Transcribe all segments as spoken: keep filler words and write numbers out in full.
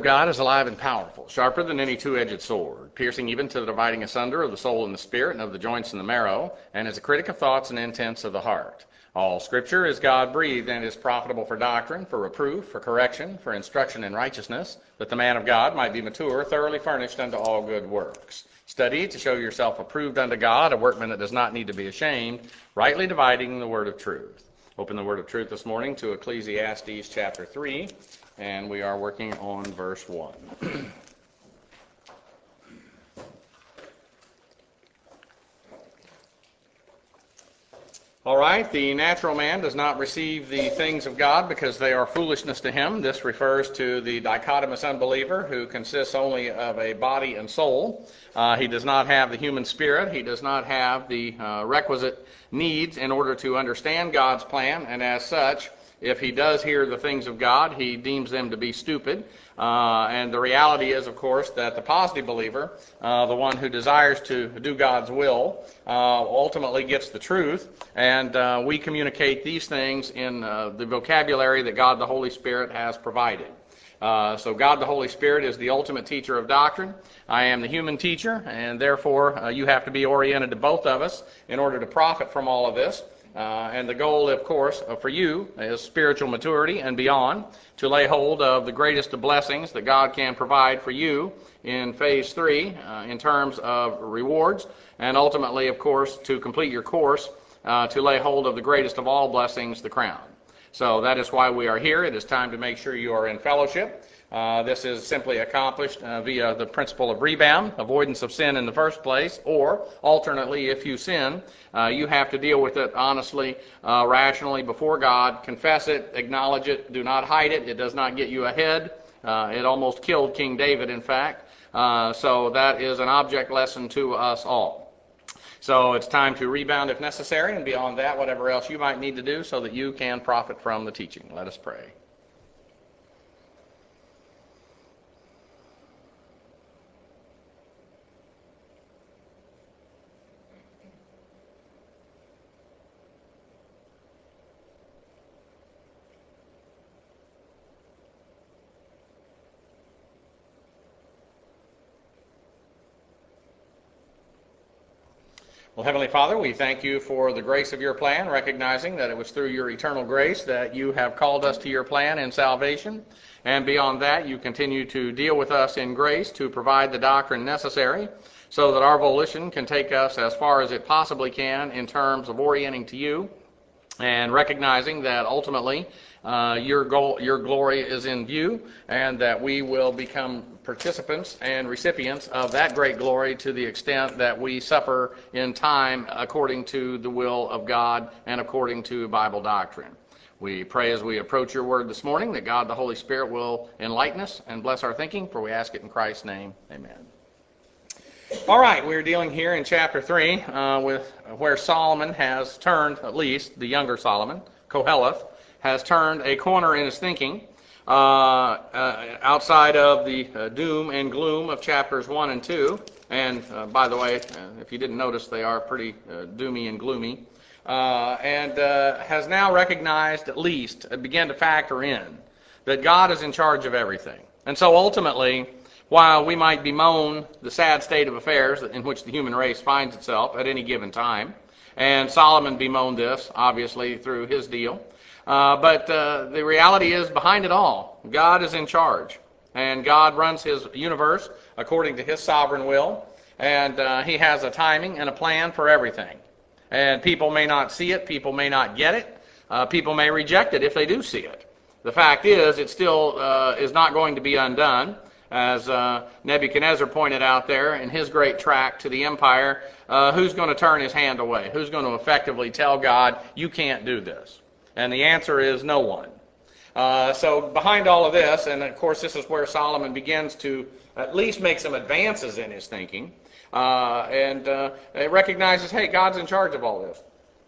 God is alive and powerful, sharper than any two-edged sword, piercing even to the dividing asunder of the soul and the spirit and of the joints and the marrow, and is a critic of thoughts and intents of the heart. All Scripture is God-breathed and is profitable for doctrine, for reproof, for correction, for instruction in righteousness, that the man of God might be mature, thoroughly furnished unto all good works. Study to show yourself approved unto God, a workman that does not need to be ashamed, rightly dividing the word of truth. Open the word of truth this morning to Ecclesiastes chapter three, and we are working on verse one. All right, the natural man does not receive the things of God because they are foolishness to him. This refers to the dichotomous unbeliever who consists only of a body and soul. Uh, he does not have the human spirit. He does not have the uh, requisite needs in order to understand God's plan, and as such, if he does hear the things of God, he deems them to be stupid. Uh, and the reality is, of course, that the positive believer, uh, the one who desires to do God's will, uh, ultimately gets the truth. And uh, we communicate these things in uh, the vocabulary that God the Holy Spirit has provided. Uh, so God the Holy Spirit is the ultimate teacher of doctrine. I am the human teacher, and therefore uh, you have to be oriented to both of us in order to profit from all of this. Uh, and the goal, of course, uh, for you is spiritual maturity and beyond, to lay hold of the greatest of blessings that God can provide for you in phase three uh, in terms of rewards, and ultimately, of course, to complete your course, uh, to lay hold of the greatest of all blessings, the crown. So that is why we are here. It is time to make sure you are in fellowship. Uh, this is simply accomplished uh, via the principle of rebound, avoidance of sin in the first place, or alternately, if you sin, uh, you have to deal with it honestly, uh, rationally before God, confess it, acknowledge it, do not hide it. It does not get you ahead. Uh, it almost killed King David, in fact. Uh, so that is an object lesson to us all. So it's time to rebound if necessary, and beyond that, whatever else you might need to do so that you can profit from the teaching. Let us pray. Well, Heavenly Father, we thank you for the grace of your plan, recognizing that it was through your eternal grace that you have called us to your plan in salvation. And beyond that, you continue to deal with us in grace to provide the doctrine necessary so that our volition can take us as far as it possibly can in terms of orienting to you, and recognizing that ultimately uh, your goal, your glory is in view, and that we will become participants and recipients of that great glory to the extent that we suffer in time according to the will of God and according to Bible doctrine. We pray as we approach your word this morning that God the Holy Spirit will enlighten us and bless our thinking, for we ask it in Christ's name. Amen. All right, we're dealing here in chapter three uh, with where Solomon has turned, at least the younger Solomon, Koheleth, has turned a corner in his thinking uh, uh, outside of the uh, doom and gloom of chapters one and two. And uh, by the way, uh, if you didn't notice, they are pretty uh, doomy and gloomy. Uh, and uh, has now recognized, at least, uh, began to factor in that God is in charge of everything. And so ultimately, while we might bemoan the sad state of affairs in which the human race finds itself at any given time, and Solomon bemoaned this, obviously, through his deal, uh, but uh, the reality is, behind it all, God is in charge, and God runs his universe according to his sovereign will, and uh, he has a timing and a plan for everything. And people may not see it, people may not get it, uh, people may reject it if they do see it. The fact is, it still uh, is not going to be undone. As uh, Nebuchadnezzar pointed out there in his great tract to the empire, uh, who's going to turn his hand away? Who's going to effectively tell God, you can't do this? And the answer is no one. Uh, so behind all of this, and of course this is where Solomon begins to at least make some advances in his thinking, uh, and uh, it recognizes, hey, God's in charge of all this.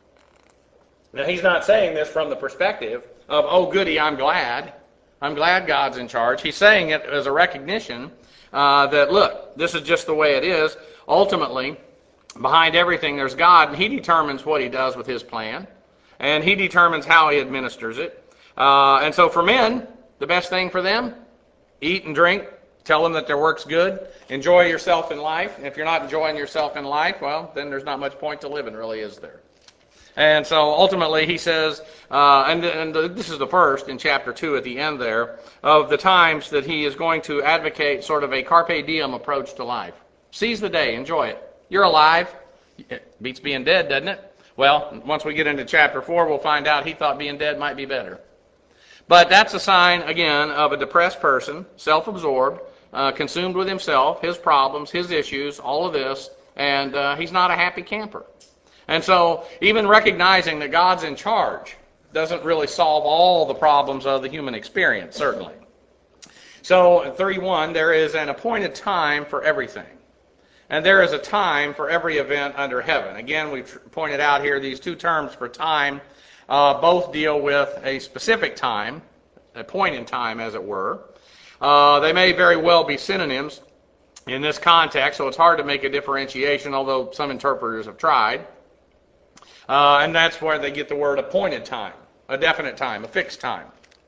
Now he's not saying this from the perspective of, oh goody, I'm glad. I'm glad God's in charge. He's saying it as a recognition uh, that, look, this is just the way it is. Ultimately, behind everything there's God, and he determines what he does with his plan, and he determines how he administers it. Uh, and so for men, the best thing for them Eat and drink. Tell them that their work's good. Enjoy yourself in life. And if you're not enjoying yourself in life, well, then there's not much point to living, really, is there? And so ultimately he says, uh, and, and this is the first in chapter two at the end there, of the times that he is going to advocate sort of a carpe diem approach to life. Seize the day, enjoy it. You're alive. It beats being dead, doesn't it? Well, once we get into chapter four, we'll find out he thought being dead might be better. But that's a sign, again, of a depressed person, self-absorbed, uh, consumed with himself, his problems, his issues, all of this, and uh, he's not a happy camper. And so even recognizing that God's in charge doesn't really solve all the problems of the human experience, certainly. So in thirty-one, there is an appointed time for everything. And there is a time for every event under heaven. Again, we've pointed out here these two terms for time uh, both deal with a specific time, a point in time, as it were. Uh, they may very well be synonyms in this context, so it's hard to make a differentiation, although some interpreters have tried. Uh, and that's where they get the word appointed time, a definite time, a fixed time.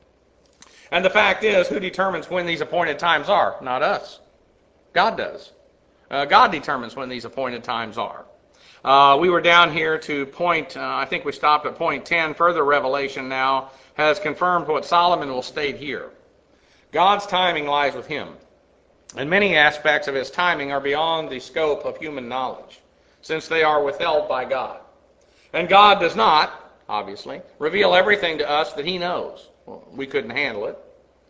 And the fact is, who determines when these appointed times are? Not us. God does. Uh, God determines when these appointed times are. Uh, we were down here to point, uh, I think we stopped at point ten. Further revelation now has confirmed what Solomon will state here. God's timing lies with him. And many aspects of his timing are beyond the scope of human knowledge, since they are withheld by God. And God does not, obviously, reveal everything to us that he knows. Well, we couldn't handle it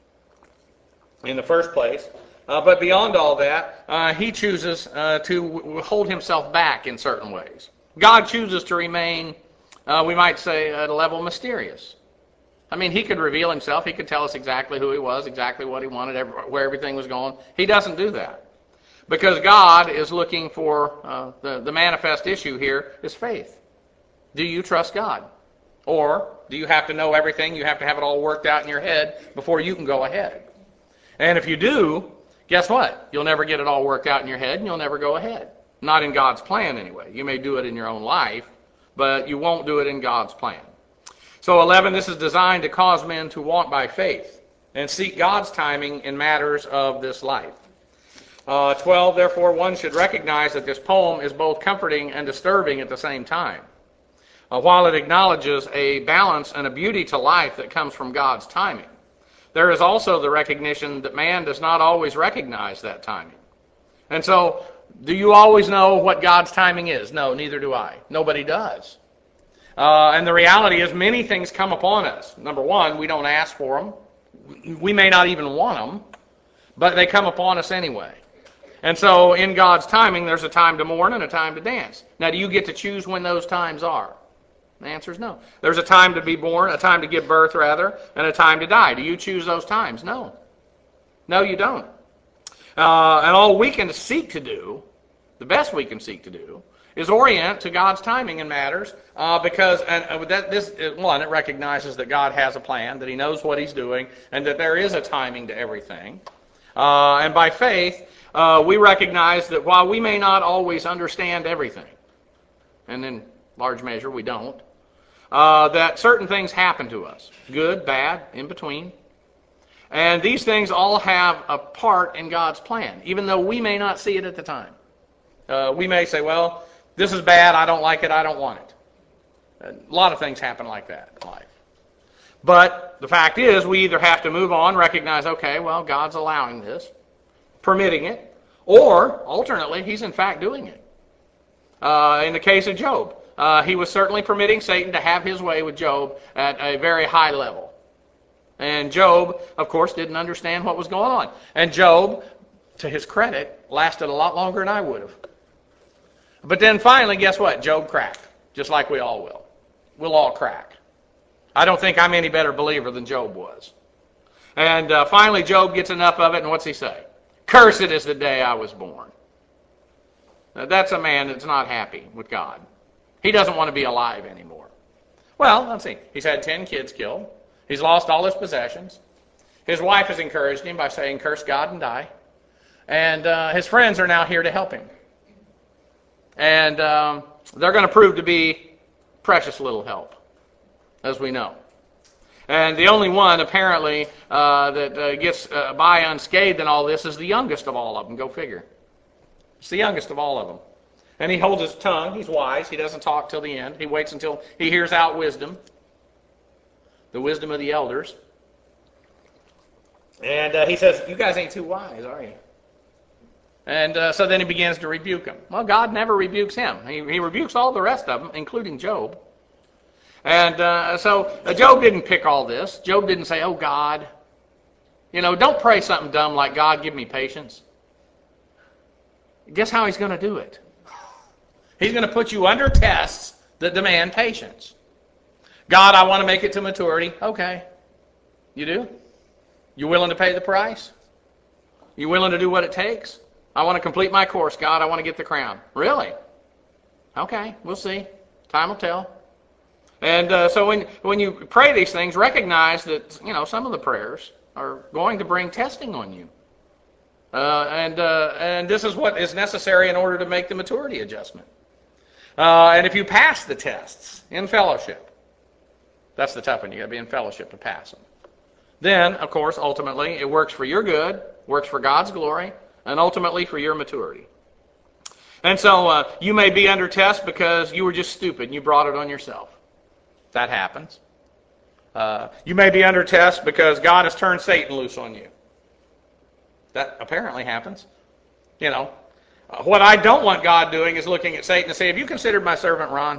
in the first place. Uh, but beyond all that, uh, he chooses uh, to w- hold himself back in certain ways. God chooses to remain, uh, we might say, at a level mysterious. I mean, he could reveal himself. He could tell us exactly who he was, exactly what he wanted, every, where everything was going. He doesn't do that. Because God is looking for, uh, the, the manifest issue here is faith. Do you trust God? Or do you have to know everything? You have to have it all worked out in your head before you can go ahead. And if you do, guess what? You'll never get it all worked out in your head and you'll never go ahead. Not in God's plan anyway. You may do it in your own life, but you won't do it in God's plan. So eleven, this is designed to cause men to walk by faith and seek God's timing in matters of this life. Uh, twelve, therefore, one should recognize that this poem is both comforting and disturbing at the same time. Uh, while it acknowledges a balance and a beauty to life that comes from God's timing, there is also the recognition that man does not always recognize that timing. And so, do you always know what God's timing is? No, neither do I. Nobody does. Uh, and the reality is many things come upon us. Number one, we don't ask for them. We may not even want them, but they come upon us anyway. And so in God's timing, there's a time to mourn and a time to dance. Now, do you get to choose when those times are? The answer is no. There's a time to be born, a time to give birth, rather, and a time to die. Do you choose those times? No. No, you don't. Uh, and all we can seek to do, the best we can seek to do, is orient to God's timing in matters, uh, because and that this one, it recognizes that God has a plan, that he knows what he's doing, and that there is a timing to everything. Uh, and by faith, uh, we recognize that while we may not always understand everything, and in large measure we don't, uh, that certain things happen to us, good, bad, in between. And these things all have a part in God's plan, even though we may not see it at the time. Uh, we may say, well, this is bad, I don't like it, I don't want it. A lot of things happen like that in life. But the fact is, we either have to move on, recognize, okay, well, God's allowing this, permitting it, or, alternately, he's in fact doing it. Uh, in the case of Job, uh, he was certainly permitting Satan to have his way with Job at a very high level. And Job, of course, didn't understand what was going on. And Job, to his credit, lasted a lot longer than I would have. But then finally, guess what? Job cracked, just like we all will. We'll all crack. I don't think I'm any better believer than Job was. And uh, finally, Job gets enough of it, and what's he say? Cursed is the day I was born. Now, that's a man that's not happy with God. He doesn't want to be alive anymore. Well, let's see. He's had ten kids killed. He's lost all his possessions. His wife has encouraged him by saying, curse God and die. And uh, his friends are now here to help him. And um, they're going to prove to be precious little help, as we know. And the only one, apparently, uh, that uh, gets uh, by unscathed in all this is the youngest of all of them. Go figure. It's the youngest of all of them. And he holds his tongue. He's wise. He doesn't talk till the end. He waits until he hears out wisdom, the wisdom of the elders. And uh, he says, you guys ain't too wise, are you? And uh, so then he begins to rebuke them. Well, God never rebukes him. He, he rebukes all the rest of them, including Job. And uh, so uh, Job didn't pick all this. Job didn't say, oh, God. You know, don't pray something dumb like, God, give me patience. Guess how he's going to do it? He's going to put you under tests that demand patience. God, I want to make it to maturity. Okay. You do? You willing to pay the price? You willing to do what it takes? I want to complete my course, God. I want to get the crown. Really? Okay, we'll see. Time will tell. And uh, so when when you pray these things, recognize that, you know, some of the prayers are going to bring testing on you. Uh, and uh, and this is what is necessary in order to make the maturity adjustment. Uh, and if you pass the tests in fellowship, that's the tough one. You got to be in fellowship to pass them. Then, of course, ultimately, it works for your good, works for God's glory, and ultimately for your maturity. And so uh, you may be under test because you were just stupid and you brought it on yourself. That happens. Uh, you may be under test because God has turned Satan loose on you. That apparently happens. You know, uh, what I don't want God doing is looking at Satan and saying, have you considered my servant Ron?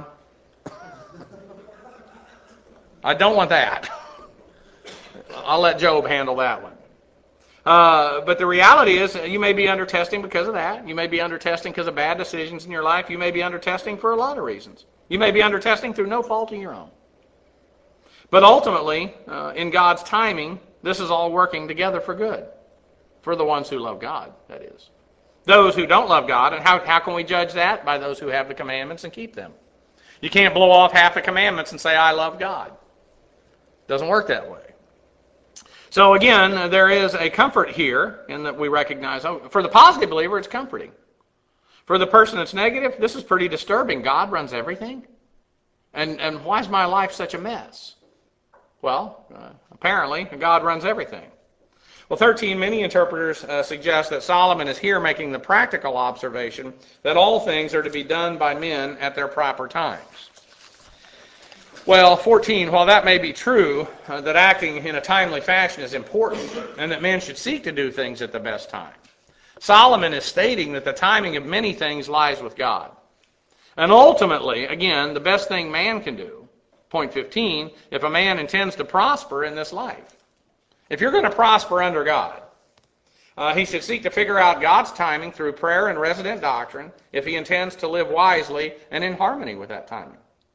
I don't want that. I'll let Job handle that one. Uh, but the reality is you may be under testing because of that. You may be under testing because of bad decisions in your life. You may be under testing for a lot of reasons. You may be under testing through no fault of your own. But ultimately, uh, in God's timing, this is all working together for good. For the ones who love God, that is. Those who don't love God, and how, how can we judge that? By those who have the commandments and keep them. You can't blow off half the commandments and say, I love God. Doesn't work that way. So again, there is a comfort here in that we recognize, oh, for the positive believer, it's comforting. For the person that's negative, this is pretty disturbing. God runs everything? And, and why is my life such a mess? Well, uh, apparently, God runs everything. Well, thirteen, many interpreters uh, suggest that Solomon is here making the practical observation that all things are to be done by men at their proper times. Well, fourteen, while that may be true, uh, that acting in a timely fashion is important, and that men should seek to do things at the best time, Solomon is stating that the timing of many things lies with God. And ultimately, again, the best thing man can do, point fifteen, if a man intends to prosper in this life. If you're going to prosper under God, uh, he should seek to figure out God's timing through prayer and resident doctrine if he intends to live wisely and in harmony with that timing.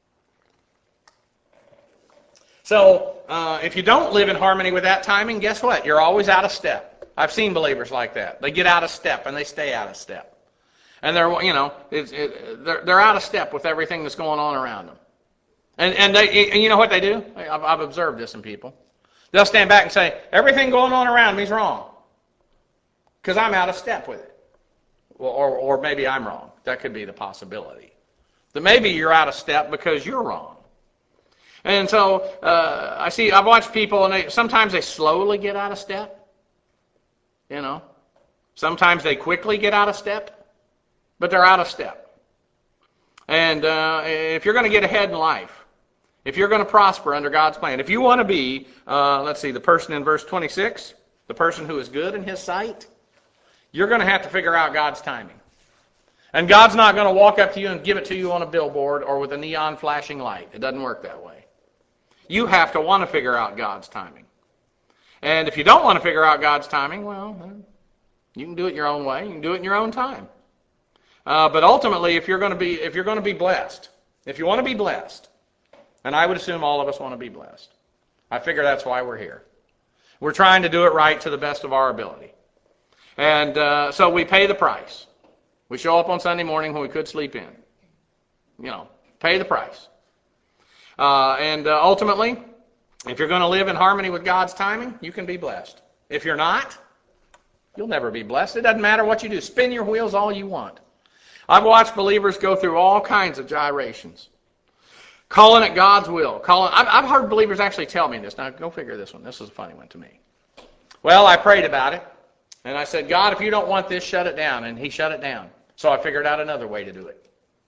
So, uh, if you don't live in harmony with that timing, guess what? You're always out of step. I've seen believers like that. They get out of step and they stay out of step. And they're, you know, it's, it, they're, they're out of step with everything that's going on around them. And, and, they, and you know what they do? I've, I've observed this in people. They'll stand back and say, everything going on around me is wrong because I'm out of step with it. Well, or, or maybe I'm wrong. That could be the possibility. That maybe you're out of step because you're wrong. And so uh, I see, I've watched people, and they, sometimes they slowly get out of step. You know, sometimes they quickly get out of step, but they're out of step. And uh, if you're going to get ahead in life, if you're going to prosper under God's plan, if you want to be, uh, let's see, the person in verse twenty-six, the person who is good in his sight, you're going to have to figure out God's timing. And God's not going to walk up to you and give it to you on a billboard or with a neon flashing light. It doesn't work that way. You have to want to figure out God's timing. And if you don't want to figure out God's timing, well, you can do it your own way. You can do it in your own time. Uh, but ultimately, if you're going to be, if you're going to be blessed, if you want to be blessed, and I would assume all of us want to be blessed. I figure that's why we're here. We're trying to do it right to the best of our ability. And uh, so we pay the price. We show up on Sunday morning when we could sleep in. You know, pay the price. Uh, and uh, ultimately, if you're going to live in harmony with God's timing, you can be blessed. If you're not, you'll never be blessed. It doesn't matter what you do. Spin your wheels all you want. I've watched believers go through all kinds of gyrations. Calling it God's will. Calling, I've, I've heard believers actually tell me this. Now, go figure this one. This is a funny one to me. Well, I prayed about it, and I said, God, if you don't want this, shut it down. And he shut it down. So I figured out another way to do it.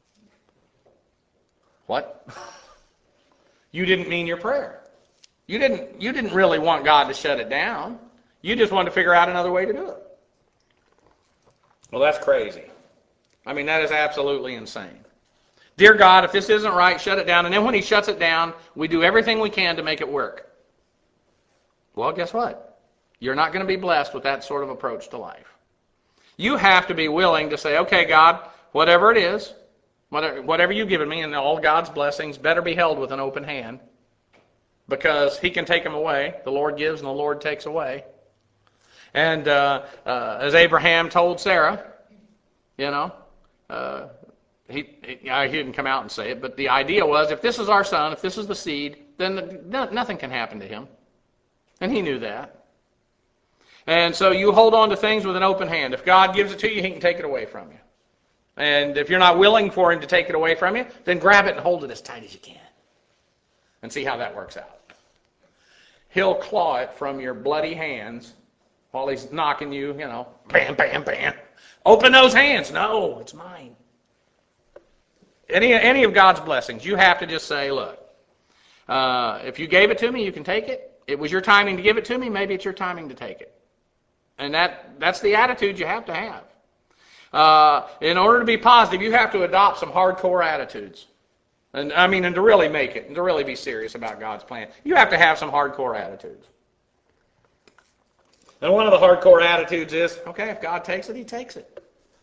What? You didn't mean your prayer. You didn't, you didn't really want God to shut it down. You just wanted to figure out another way to do it. Well, that's crazy. I mean, that is absolutely insane. Dear God, if this isn't right, shut it down. And then when he shuts it down, we do everything we can to make it work. Well, guess what? You're not going to be blessed with that sort of approach to life. You have to be willing to say, okay, God, whatever it is, whatever, whatever you've given me, and all God's blessings better be held with an open hand, because he can take them away. The Lord gives and the Lord takes away. And uh, uh, as Abraham told Sarah, you know, uh, he, he, he didn't come out and say it, but the idea was, if this is our son, if this is the seed, then no, nothing can happen to him. And he knew that. And so you hold on to things with an open hand. If God gives it to you, he can take it away from you. And if you're not willing for him to take it away from you, then grab it and hold it as tight as you can. And see how that works out. He'll claw it from your bloody hands while he's knocking you, you know, bam, bam, bam. Open those hands. No, it's mine. Any, any of God's blessings, you have to just say, look, uh, if you gave it to me, you can take it. It was your timing to give it to me, maybe it's your timing to take it. And that, that's the attitude you have to have. Uh, in order to be positive, you have to adopt some hardcore attitudes. And I mean, and to really make it, and to really be serious about God's plan, you have to have some hardcore attitudes. And one of the hardcore attitudes is, okay, if God takes it, he takes it.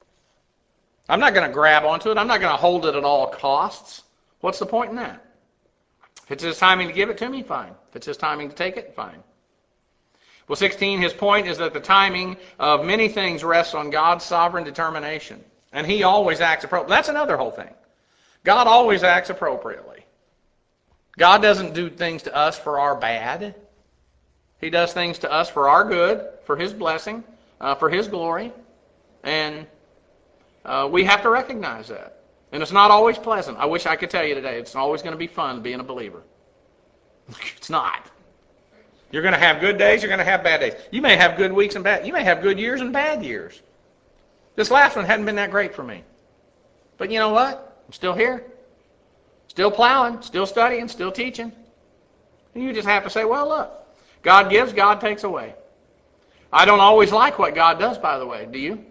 I'm not going to grab onto it. I'm not going to hold it at all costs. What's the point in that? If it's his timing to give it to me, fine. If it's his timing to take it, fine. Well, sixteen, his point is that the timing of many things rests on God's sovereign determination. And he always acts appropriately. That's another whole thing. God always acts appropriately. God doesn't do things to us for our bad. He does things to us for our good, for his blessing, uh, for his glory. And uh, we have to recognize that. And it's not always pleasant. I wish I could tell you today it's always going to be fun being a believer. It's not. You're going to have good days, you're going to have bad days. You may have good weeks and bad. You may have good years and bad years. This last one hadn't been that great for me. But you know what? I'm still here. Still plowing, still studying, still teaching. And you just have to say, well, look, God gives, God takes away. I don't always like what God does, by the way. Do you?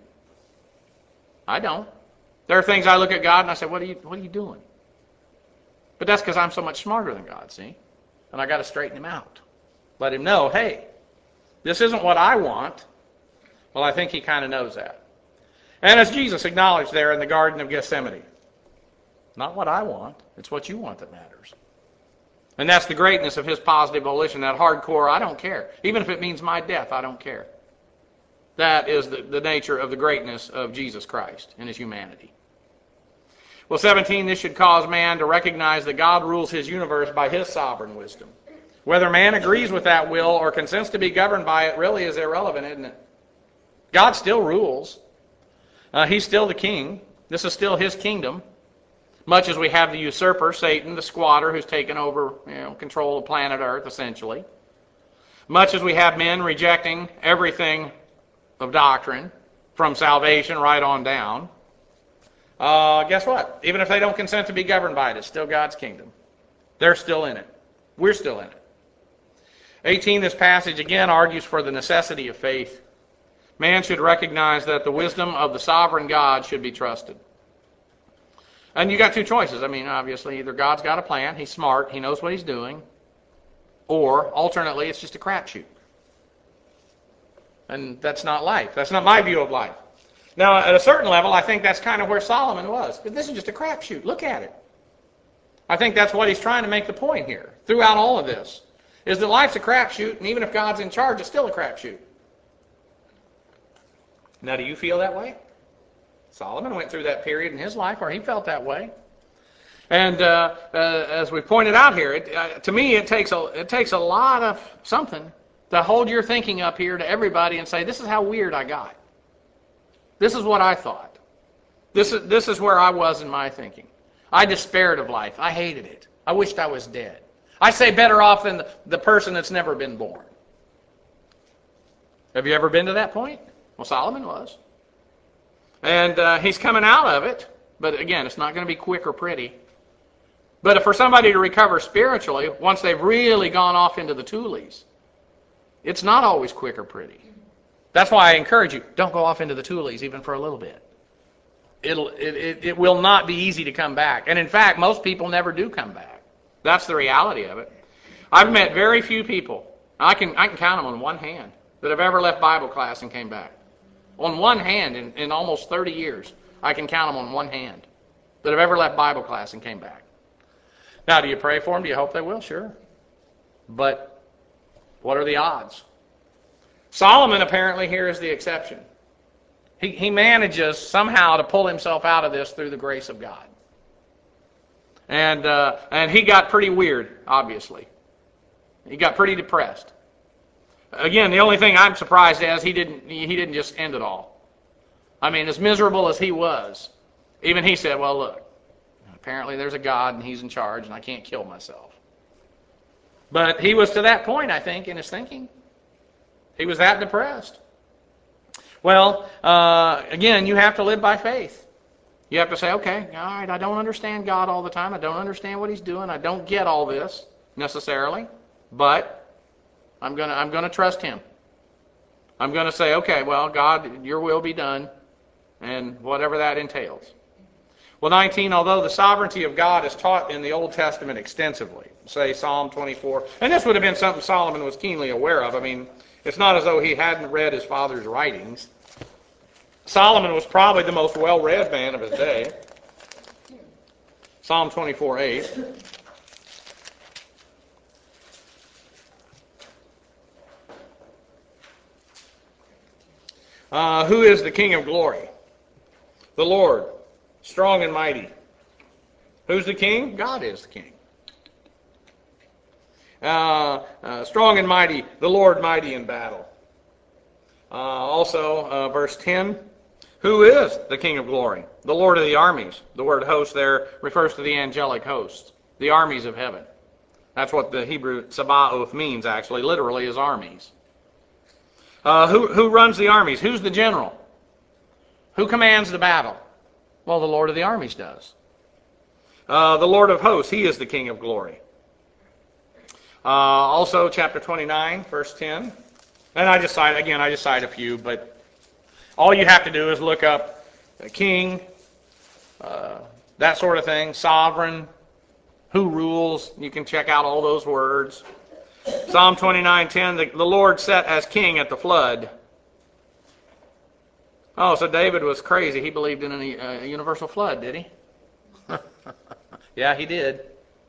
I don't. There are things I look at God and I say, what are you, what are you doing? But that's because I'm so much smarter than God, see? And I got to straighten him out. Let him know, hey, this isn't what I want. Well, I think he kind of knows that. And as Jesus acknowledged there in the Garden of Gethsemane, not what I want, it's what you want that matters. And that's the greatness of his positive volition, that hardcore, I don't care. Even if it means my death, I don't care. That is the, the nature of the greatness of Jesus Christ in his humanity. Well, seventeen, this should cause man to recognize that God rules his universe by his sovereign wisdom. Whether man agrees with that will or consents to be governed by it really is irrelevant, isn't it? God still rules. Uh, he's still the king. This is still his kingdom. Much as we have the usurper, Satan, the squatter, who's taken over, you know, control of planet Earth, essentially. Much as we have men rejecting everything of doctrine, from salvation right on down. Uh, guess what? Even if they don't consent to be governed by it, it's still God's kingdom. They're still in it. We're still in it. eighteen, this passage again argues for the necessity of faith. Man should recognize that the wisdom of the sovereign God should be trusted. And you got two choices. I mean, obviously, either God's got a plan, he's smart, he knows what he's doing, or alternately, it's just a crapshoot. And that's not life. That's not my view of life. Now, at a certain level, I think that's kind of where Solomon was. This is just a crapshoot. Look at it. I think that's what he's trying to make the point here throughout all of this, is that life's a crapshoot, and even if God's in charge, it's still a crapshoot. Now, do you feel that way? Solomon went through that period in his life where he felt that way. And uh, uh, as we pointed out here, it, uh, to me it takes a it takes a lot of something to hold your thinking up here to everybody and say, this is how weird I got. This is what I thought. This is, this is where I was in my thinking. I despaired of life. I hated it. I wished I was dead. I say better off than the, the person that's never been born. Have you ever been to that point? Well, Solomon was. And uh, he's coming out of it. But again, it's not going to be quick or pretty. But for somebody to recover spiritually, once they've really gone off into the toolies, it's not always quick or pretty. That's why I encourage you, don't go off into the toolies even for a little bit. It'll, it, it, it will not be easy to come back. And in fact, most people never do come back. That's the reality of it. I've met very few people, I can, I can count them on one hand, that have ever left Bible class and came back. On one hand, in, in almost thirty years, I can count them on one hand that have ever left Bible class and came back. Now, do you pray for them? Do you hope they will? Sure. But what are the odds? Solomon apparently here is the exception. He, he manages somehow to pull himself out of this through the grace of God. And, uh, and he got pretty weird, obviously. He got pretty depressed. Again, the only thing I'm surprised at is he didn't, he didn't just end it all. I mean, as miserable as he was, even he said, well, look, apparently there's a God and he's in charge and I can't kill myself. But he was to that point, I think, in his thinking. He was that depressed. Well, uh, again, you have to live by faith. You have to say, okay, all right, I don't understand God all the time. I don't understand what he's doing. I don't get all this necessarily, but I'm going to I'm going to trust him. I'm going to say, okay, well, God, your will be done, and whatever that entails. Well, nineteen, although the sovereignty of God is taught in the Old Testament extensively, say Psalm twenty-four, and this would have been something Solomon was keenly aware of. I mean, it's not as though he hadn't read his father's writings. Solomon was probably the most well-read man of his day. Psalm twenty-four eight. Uh, who is the King of glory? The Lord, strong and mighty. Who's the king? God is the king. Uh, uh, strong and mighty, the Lord mighty in battle. Uh, also, uh, verse ten, who is the King of glory? The Lord of the armies. The word host there refers to the angelic hosts, the armies of heaven. That's what the Hebrew Sabaoth means, actually, literally, is armies. Uh, who, who runs the armies? Who's the general? Who commands the battle? Well, the Lord of the armies does. Uh, the Lord of hosts, he is the King of glory. Uh, also, chapter twenty-nine, verse ten. And I just cite, again, I just cite a few, but all you have to do is look up king, uh, that sort of thing, sovereign, who rules. You can check out all those words. Psalm twenty-nine ten, the, the Lord sat as king at the flood. Oh, so David was crazy. He believed in a, a universal flood, did he? Yeah, he did.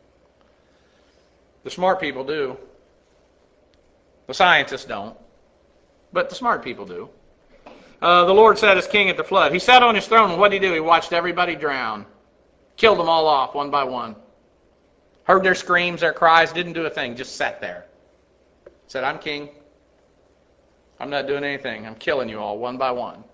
The smart people do. The scientists don't. But the smart people do. Uh, the Lord sat as king at the flood. He sat on his throne, and what did he do? He watched everybody drown. Killed them all off one by one. Heard their screams, their cries, didn't do a thing, just sat there. Said, I'm king. I'm not doing anything. I'm killing you all one by one.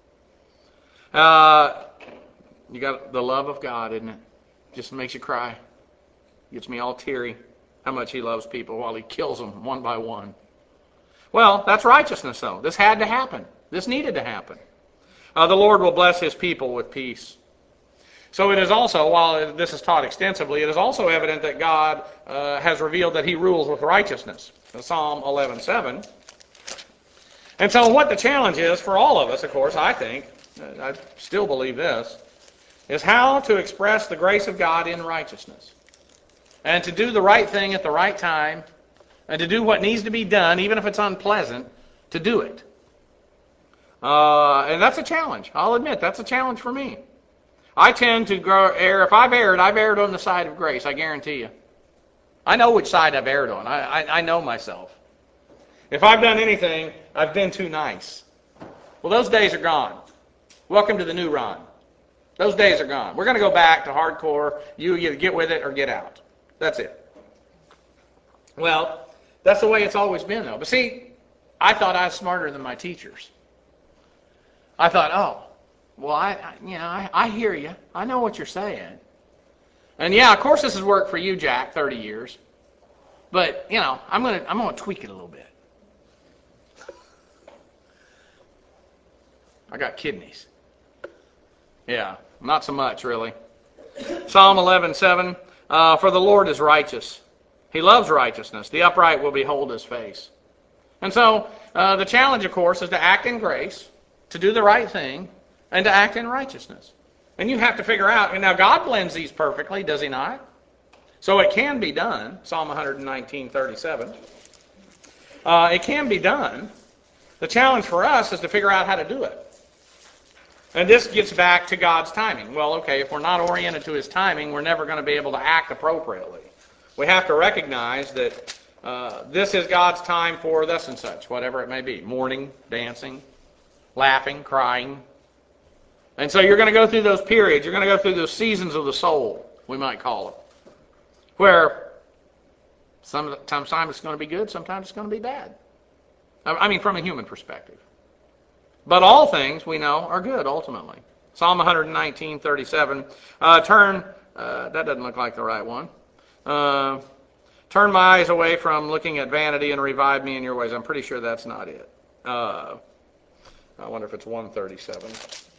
Uh, you got the love of God, isn't it? Just makes you cry. Gets me all teary how much he loves people while he kills them one by one. Well, that's righteousness, though. This had to happen. This needed to happen. Uh, the Lord will bless his people with peace. So it is also, while this is taught extensively, it is also evident that God uh, has revealed that he rules with righteousness. In Psalm eleven seven. And so what the challenge is for all of us, of course, I think, I still believe this, is how to express the grace of God in righteousness. And to do the right thing at the right time, and to do what needs to be done, even if it's unpleasant, to do it. Uh, and that's a challenge. I'll admit, that's a challenge for me. I tend to grow, err. If I've erred, I've erred on the side of grace, I guarantee you. I know which side I've erred on. I, I, I know myself. If I've done anything, I've been too nice. Well, those days are gone. Welcome to the new Ron. Those days are gone. We're going to go back to hardcore. You either get with it or get out. That's it. Well, that's the way it's always been, though. But see, I thought I was smarter than my teachers. I thought, oh, well, I, I you know, I, I hear you. I know what you're saying. And yeah, of course this has worked for you, Jack, thirty years. But, you know, I'm going to I'm going to tweak it a little bit. I got kidneys. Yeah, not so much, really. Psalm eleven seven, uh, for the Lord is righteous. He loves righteousness. The upright will behold his face. And so uh, the challenge, of course, is to act in grace, to do the right thing, and to act in righteousness. And you have to figure out, and now God blends these perfectly, does he not? So it can be done, Psalm one nineteen thirty-seven. Uh, it can be done. The challenge for us is to figure out how to do it. And this gets back to God's timing. Well, okay, if we're not oriented to his timing, we're never going to be able to act appropriately. We have to recognize that uh, this is God's time for thus and such, whatever it may be. Mourning, dancing, laughing, crying. And so you're going to go through those periods. You're going to go through those seasons of the soul, we might call it, where sometimes it's going to be good, sometimes it's going to be bad. I mean, from a human perspective. But all things, we know, are good, ultimately. Psalm one nineteen thirty-seven. Uh, turn, uh, that doesn't look like the right one. Uh, turn my eyes away from looking at vanity and revive me in your ways. I'm pretty sure that's not it. Uh, I wonder if it's one thirty-seven.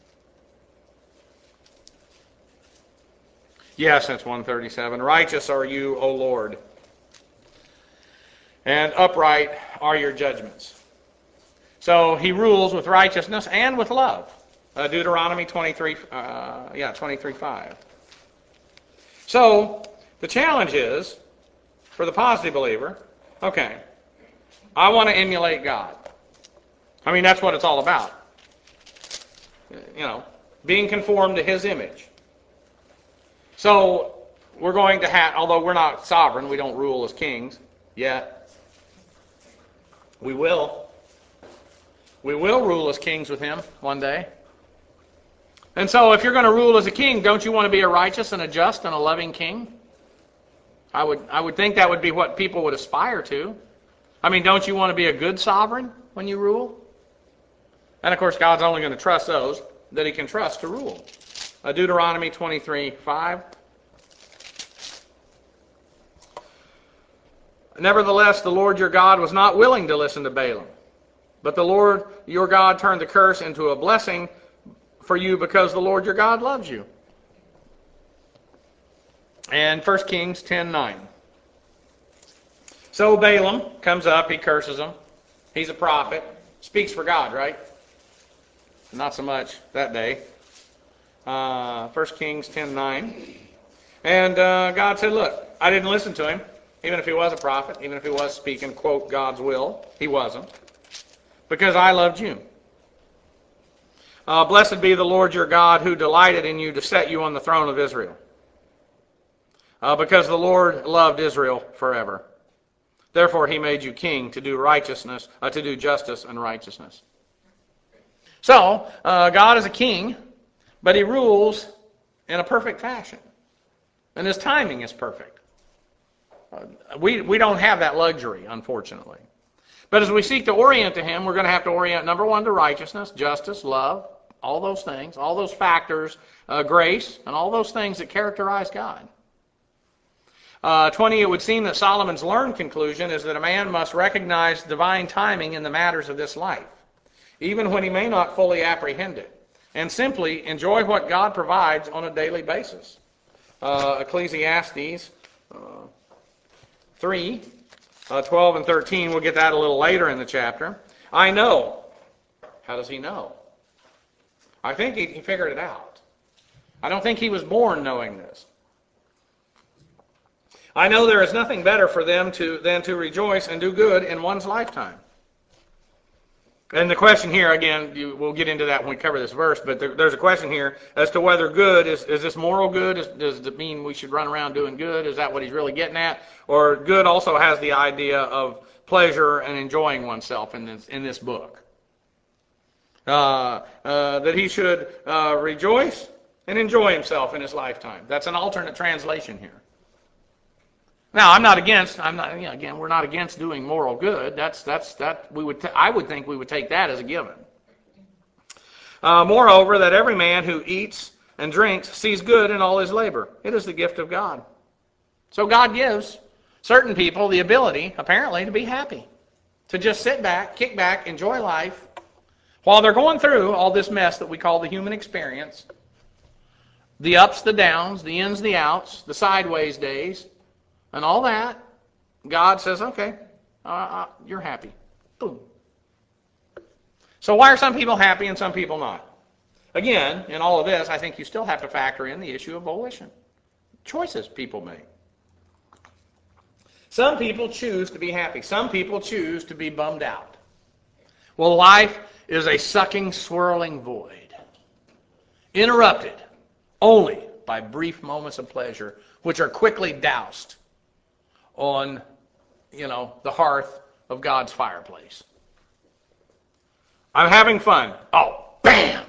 Yes, that's one thirty-seven. Righteous are you, O Lord, and upright are your judgments. So he rules with righteousness and with love. Uh, Deuteronomy twenty-three, uh, yeah, twenty-three five. So the challenge is, for the positive believer, okay, I want to emulate God. I mean, that's what it's all about. You know, being conformed to his image. So we're going to have, although we're not sovereign, we don't rule as kings yet. We will. We will rule as kings with him one day. And so if you're going to rule as a king, don't you want to be a righteous and a just and a loving king? I would I would think that would be what people would aspire to. I mean, don't you want to be a good sovereign when you rule? And of course, God's only going to trust those that he can trust to rule. Uh, Deuteronomy twenty-three five. Nevertheless, the Lord your God was not willing to listen to Balaam. But the Lord your God turned the curse into a blessing for you because the Lord your God loves you. And First Kings ten nine. So Balaam comes up, he curses him. He's a prophet. Speaks for God, right? Not so much that day. Uh, First Kings ten nine. And uh, God said, look, I didn't listen to him. Even if he was a prophet, even if he was speaking, quote, God's will, he wasn't. Because I loved you. Uh, blessed be the Lord your God who delighted in you to set you on the throne of Israel. Uh, because the Lord loved Israel forever. Therefore he made you king to do righteousness, uh, to do justice and righteousness. So, uh, God is a king, but he rules in a perfect fashion. And his timing is perfect. Uh, we, we don't have that luxury, unfortunately. But as we seek to orient to him, we're going to have to orient, number one, to righteousness, justice, love, all those things, all those factors, uh, grace, and all those things that characterize God. Uh, twenty, it would seem that Solomon's learned conclusion is that a man must recognize divine timing in the matters of this life, even when he may not fully apprehend it, and simply enjoy what God provides on a daily basis. Uh, Ecclesiastes uh, three, Uh, twelve and thirteen, we'll get that a little later in the chapter. I know. How does he know? I think he, he figured it out. I don't think he was born knowing this. I know there is nothing better for them to than to rejoice and do good in one's lifetime. And the question here, again, you, we'll get into that when we cover this verse, but there, there's a question here as to whether good, is, is this moral good? Is, does it mean we should run around doing good? Is that what he's really getting at? Or good also has the idea of pleasure and enjoying oneself in this, in this book. Uh, uh, that he should uh, rejoice and enjoy himself in his lifetime. That's an alternate translation here. Now, I'm not against. I'm not. You know, again, we're not against doing moral good. That's that's that we would. T- I would think we would take that as a given. Uh, moreover, that every man who eats and drinks sees good in all his labor. It is the gift of God. So God gives certain people the ability, apparently, to be happy. To just sit back, kick back, enjoy life, while they're going through all this mess that we call the human experience. The ups, the downs, the ins, the outs, the sideways days, and all that. God says, okay, uh, uh, you're happy. Boom. So why are some people happy and some people not? Again, in all of this, I think you still have to factor in the issue of volition. Choices people make. Some people choose to be happy. Some people choose to be bummed out. Well, life is a sucking, swirling void, interrupted only by brief moments of pleasure, which are quickly doused on, you know, the hearth of God's fireplace. I'm having fun. Oh, bam!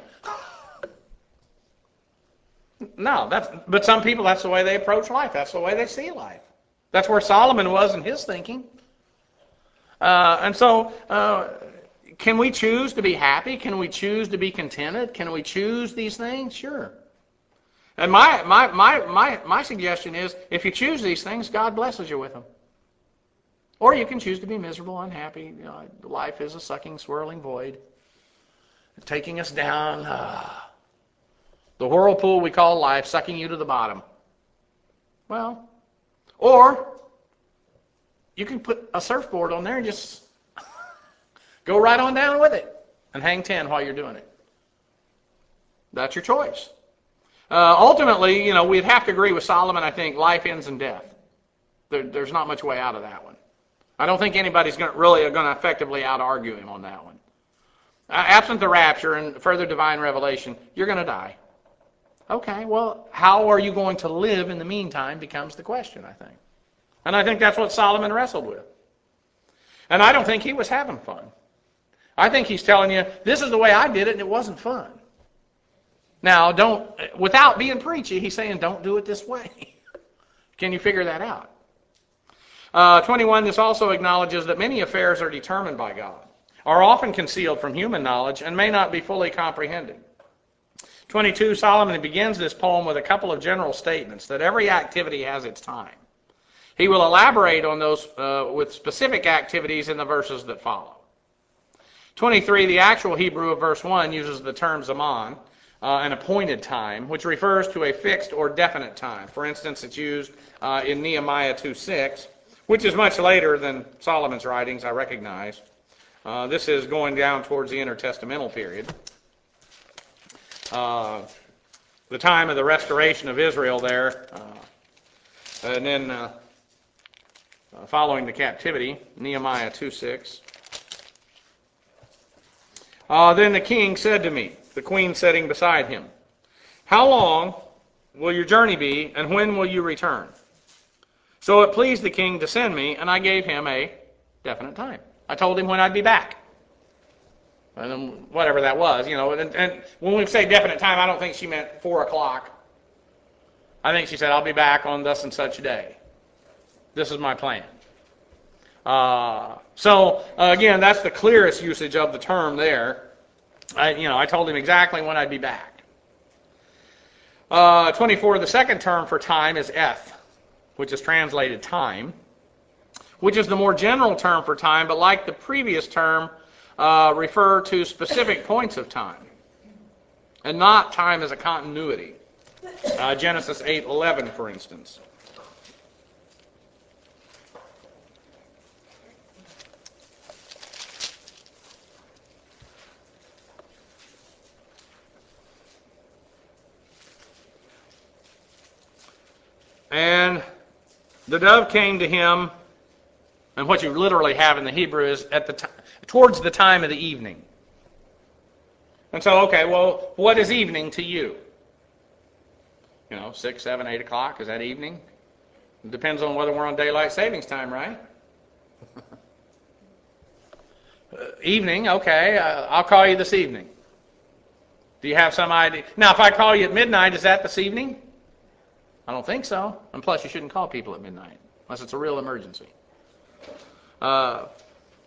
No, that's but some people, that's the way they approach life. That's the way they see life. That's where Solomon was in his thinking. Uh, and so, uh, can we choose to be happy? Can we choose to be contented? Can we choose these things? Sure. And my my my my my suggestion is, if you choose these things, God blesses you with them. Or you can choose to be miserable, unhappy. You know, life is a sucking, swirling void, taking us down. Uh, the whirlpool we call life, sucking you to the bottom. Well, or you can put a surfboard on there and just go right on down with it and hang ten while you're doing it. That's your choice. Uh, ultimately, you know, we'd have to agree with Solomon, I think, life ends in death. There, there's not much way out of that one. I don't think anybody's gonna, really going to effectively out-argue him on that one. Uh, absent the rapture and further divine revelation, you're going to die. Okay, well, how are you going to live in the meantime becomes the question, I think. And I think that's what Solomon wrestled with. And I don't think he was having fun. I think he's telling you, this is the way I did it and it wasn't fun. Now, don't, without being preachy, he's saying don't do it this way. Can you figure that out? Uh, twenty-one, this also acknowledges that many affairs are determined by God, are often concealed from human knowledge, and may not be fully comprehended. twenty-two, Solomon begins this poem with a couple of general statements that every activity has its time. He will elaborate on those uh, with specific activities in the verses that follow. twenty-three, the actual Hebrew of verse one uses the term zaman, uh, an appointed time, which refers to a fixed or definite time. For instance, it's used uh, in Nehemiah two six, which is much later than Solomon's writings, I recognize. Uh, this is going down towards the intertestamental period. Uh, the time of the restoration of Israel there, uh, and then uh, uh, following the captivity, Nehemiah two six. Uh, then the king said to me, the queen sitting beside him, how long will your journey be, and when will you return? So it pleased the king to send me, and I gave him a definite time. I told him when I'd be back. And then whatever that was, you know. And, and when we say definite time, I don't think she meant four o'clock. I think she said, I'll be back on thus and such a day. This is my plan. Uh, so, uh, again, that's the clearest usage of the term there. I, you know, I told him exactly when I'd be back. Uh, twenty-four, the second term for time is eth, which is translated time, which is the more general term for time, but like the previous term, uh, refer to specific points of time, and not time as a continuity. Uh, Genesis eight eleven, for instance. And the dove came to him, and what you literally have in the Hebrew is at the t- towards the time of the evening. And so, okay, well, what is evening to you? You know, six, seven, eight o'clock, is that evening? It depends on whether we're on daylight savings time, right? uh, evening, okay, uh, I'll call you this evening. Do you have some idea? Now, if I call you at midnight, is that this evening? I don't think so. And plus, you shouldn't call people at midnight, unless it's a real emergency. Uh,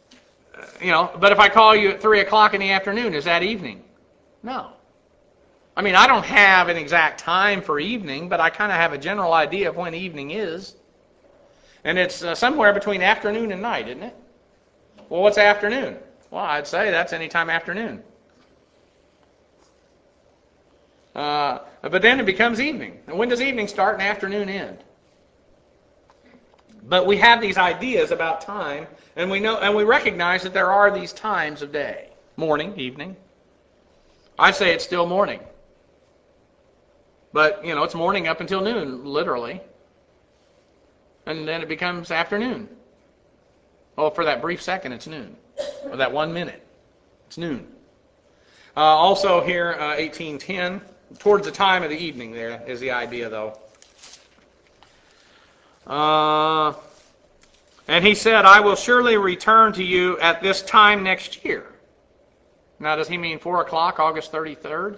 you know, but if I call you at three o'clock in the afternoon, is that evening? No. I mean, I don't have an exact time for evening, but I kind of have a general idea of when evening is. And it's uh, somewhere between afternoon and night, isn't it? Well, what's afternoon? Well, I'd say that's any time afternoon. Uh, but then it becomes evening. And when does evening start and afternoon end? But we have these ideas about time, and we know, and we recognize that there are these times of day. Morning, evening. I say it's still morning. But, you know, it's morning up until noon, literally. And then it becomes afternoon. Oh, for that brief second, it's noon. Or that one minute, it's noon. Uh, also here, uh, eighteen ten, towards the time of the evening there is the idea, though. Uh, and he said, I will surely return to you at this time next year. Now, does he mean four o'clock, August thirty-third?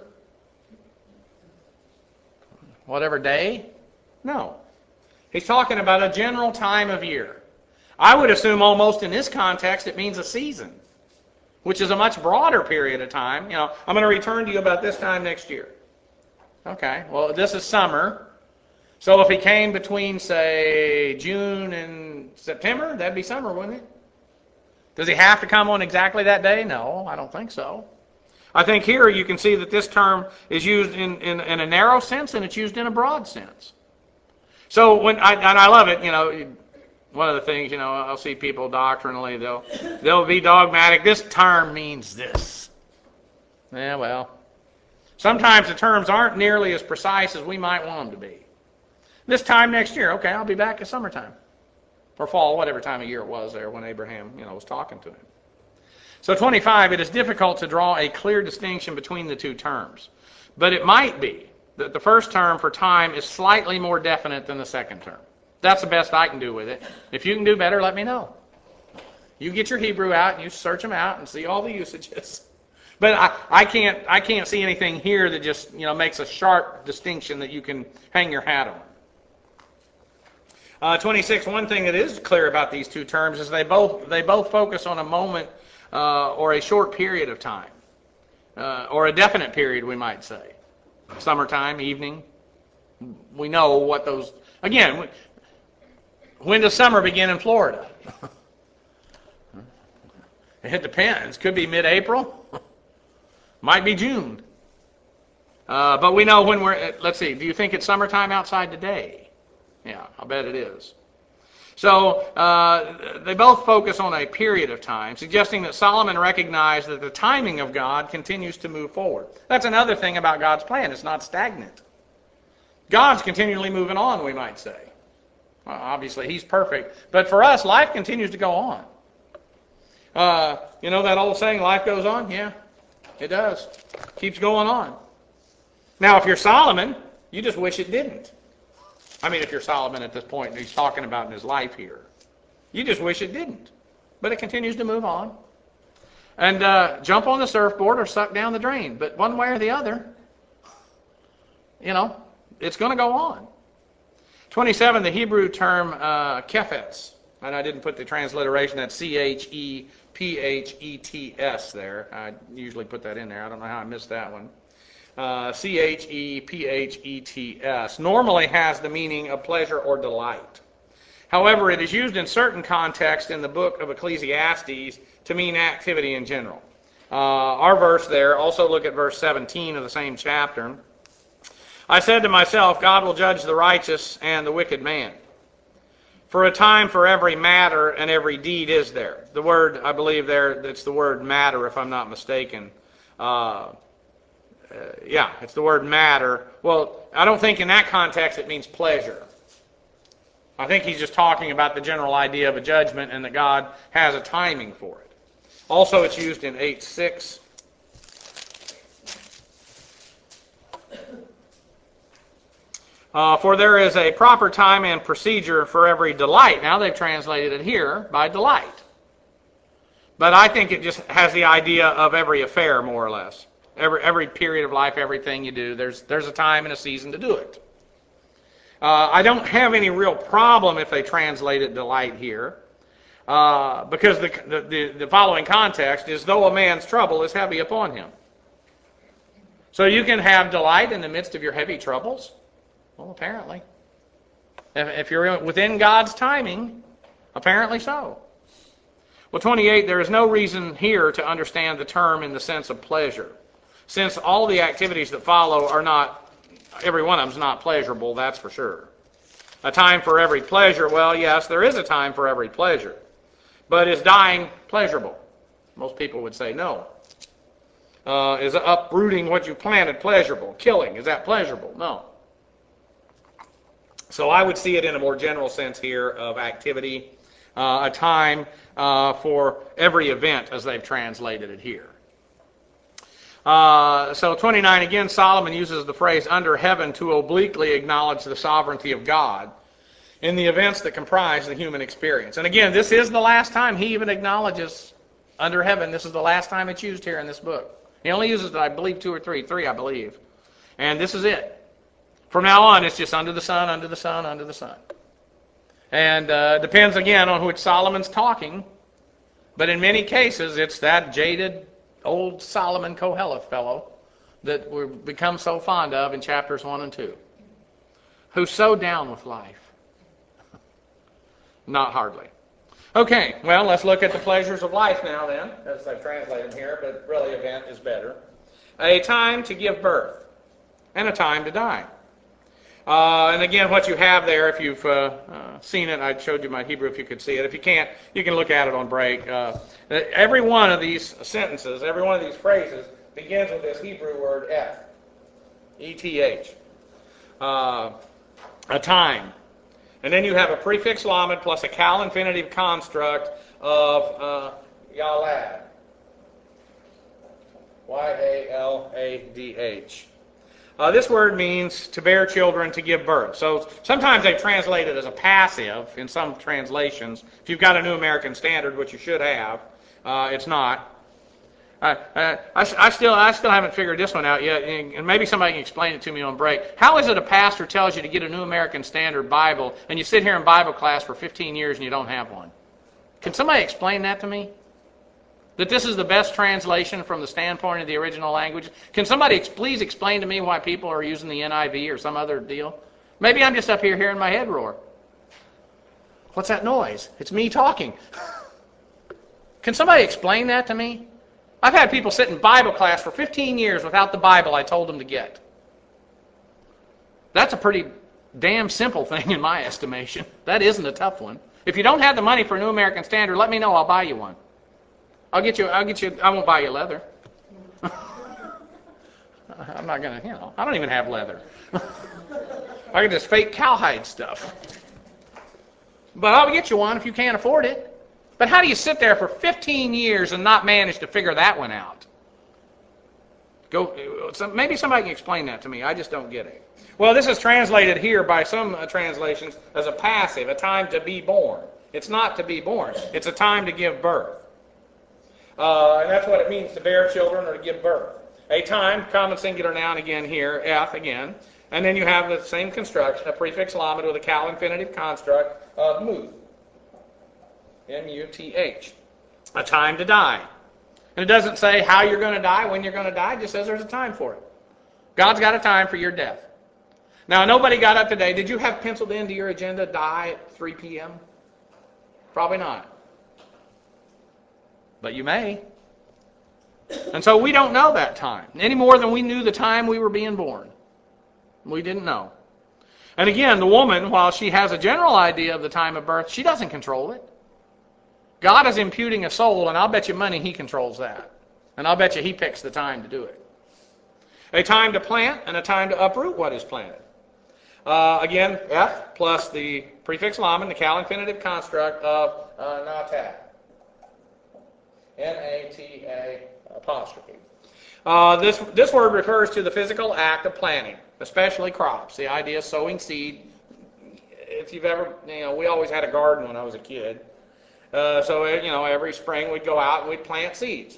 Whatever day? No. He's talking about a general time of year. I would assume almost in this context it means a season, which is a much broader period of time. You know, I'm going to return to you about this time next year. Okay, well, this is summer. So if he came between, say, June and September, that'd be summer, wouldn't it? Does he have to come on exactly that day? No, I don't think so. I think here you can see that this term is used in, in, in a narrow sense and it's used in a broad sense. So when I, and I love it, you know, one of the things, you know, I'll see people doctrinally, they'll they'll be dogmatic. This term means this. Yeah, well, sometimes the terms aren't nearly as precise as we might want them to be. This time next year, okay, I'll be back at summertime. Or fall, whatever time of year it was there when Abraham, you know, was talking to him. So twenty-five, it is difficult to draw a clear distinction between the two terms. But it might be that the first term for time is slightly more definite than the second term. That's the best I can do with it. If you can do better, let me know. You get your Hebrew out and you search them out and see all the usages. But I, I can't I can't see anything here that just, you know, makes a sharp distinction that you can hang your hat on. Uh, twenty-six, one thing that is clear about these two terms is they both they both focus on a moment uh, or a short period of time, uh, or a definite period, we might say. Summertime, evening. We know what those, again, when does summer begin in Florida? It depends. Could be mid-April. Might be June. Uh, but we know when we're, let's see, do you think it's summertime outside today? Yeah, I bet it is. So uh, they both focus on a period of time, suggesting that Solomon recognized that the timing of God continues to move forward. That's another thing about God's plan. It's not stagnant. God's continually moving on, we might say. Well, obviously, He's perfect. But for us, life continues to go on. Uh, you know that old saying, life goes on? Yeah, it does. Keeps going on. Now, if you're Solomon, you just wish it didn't. I mean, if you're Solomon at this point, and he's talking about in his life here, you just wish it didn't. But it continues to move on. And uh, jump on the surfboard or suck down the drain. But one way or the other, you know, it's going to go on. twenty-seven, the Hebrew term uh, chephetz. And I didn't put the transliteration, that's C H E P H E T S there. I usually put that in there. I don't know how I missed that one. Uh, C H E P H E T S, normally has the meaning of pleasure or delight. However, it is used in certain contexts in the book of Ecclesiastes to mean activity in general. Uh, our verse there, also look at verse seventeen of the same chapter. I said to myself, God will judge the righteous and the wicked man. For a time for every matter and every deed is there. The word, I believe there, it's the word matter, if I'm not mistaken. Uh, Uh, yeah, it's the word matter. Well, I don't think in that context it means pleasure. I think he's just talking about the general idea of a judgment and that God has a timing for it. Also, it's used in eight six. Uh, for there is a proper time and procedure for every delight. Now they've translated it here by delight. But I think it just has the idea of every affair, more or less. Every every period of life, everything you do, there's there's a time and a season to do it. Uh, I don't have any real problem if they translate it delight here, uh, because the, the the following context is, though a man's trouble is heavy upon him. So you can have delight in the midst of your heavy troubles? Well, apparently. If, if you're within God's timing, apparently so. Well, twenty-eight, there is no reason here to understand the term in the sense of pleasure, since all the activities that follow are not, every one of them is not pleasurable, that's for sure. A time for every pleasure, well, yes, there is a time for every pleasure. But is dying pleasurable? Most people would say no. Uh, is uprooting what you planted pleasurable? Killing, is that pleasurable? No. So I would see it in a more general sense here of activity, uh, a time uh, for every event as they've translated it here. Uh, so twenty-nine, again, Solomon uses the phrase under heaven to obliquely acknowledge the sovereignty of God in the events that comprise the human experience. And again, this is the last time he even acknowledges under heaven. This is the last time it's used here in this book. He only uses it, I believe, two or three. Three, I believe. And this is it. From now on, it's just under the sun, under the sun, under the sun. And uh, depends, again, on which Solomon's talking. But in many cases, it's that jaded old Solomon Koheleth fellow that we've become so fond of in chapters one and two, who's so down with life. Not hardly. Okay, well, let's look at the pleasures of life now then, as I've translated here, but really event is better. A time to give birth and a time to die. Uh, and again, what you have there, if you've uh, uh, seen it, I showed you my Hebrew if you could see it. If you can't, you can look at it on break. Uh, every one of these sentences, every one of these phrases begins with this Hebrew word eth, E T H, uh, a time. And then you have a prefix lamed plus a cal infinitive construct of uh, yalad, Y A L A D H. Uh, this word means to bear children, to give birth. So sometimes they translate it as a passive in some translations. If you've got a New American Standard, which you should have, uh, it's not. Uh, uh, I, I still I still haven't figured this one out yet, and maybe somebody can explain it to me on break. How is it a pastor tells you to get a New American Standard Bible, and you sit here in Bible class for fifteen years and you don't have one? Can somebody explain that to me? That this is the best translation from the standpoint of the original language? Can somebody ex- please explain to me why people are using the N I V or some other deal? Maybe I'm just up here hearing my head roar. What's that noise? It's me talking. Can somebody explain that to me? I've had people sit in Bible class for fifteen years without the Bible I told them to get. That's a pretty damn simple thing in my estimation. That isn't a tough one. If you don't have the money for a New American Standard, let me know. I'll buy you one. I'll get you, I'll get you, I won't buy you leather. I'm not going to, you know, I don't even have leather. I can just fake cowhide stuff. But I'll get you one if you can't afford it. But how do you sit there for fifteen years and not manage to figure that one out? Go, maybe somebody can explain that to me. I just don't get it. Well, this is translated here by some uh, translations as a passive, a time to be born. It's not to be born. It's a time to give birth. Uh, and that's what it means to bear children or to give birth. A time, common singular noun again here, eth again. And then you have the same construction, a prefix lamed with a cal infinitive construct of muth. M U T H. A time to die. And it doesn't say how you're going to die, when you're going to die. It just says there's a time for it. God's got a time for your death. Now, nobody got up today. Did you have penciled into your agenda die at three p.m.? Probably not. But you may. And so we don't know that time, any more than we knew the time we were being born. We didn't know. And again, the woman, while she has a general idea of the time of birth, she doesn't control it. God is imputing a soul, and I'll bet you money he controls that. And I'll bet you he picks the time to do it. A time to plant and a time to uproot what is planted. Uh, again, F plus the prefix lamed, the cal infinitive construct of uh, natah. N A T A apostrophe. Uh, this, this word refers to the physical act of planting, especially crops. The idea of sowing seed. If you've ever, you know, we always had a garden when I was a kid. Uh, so, you know, every spring we'd go out and we'd plant seeds.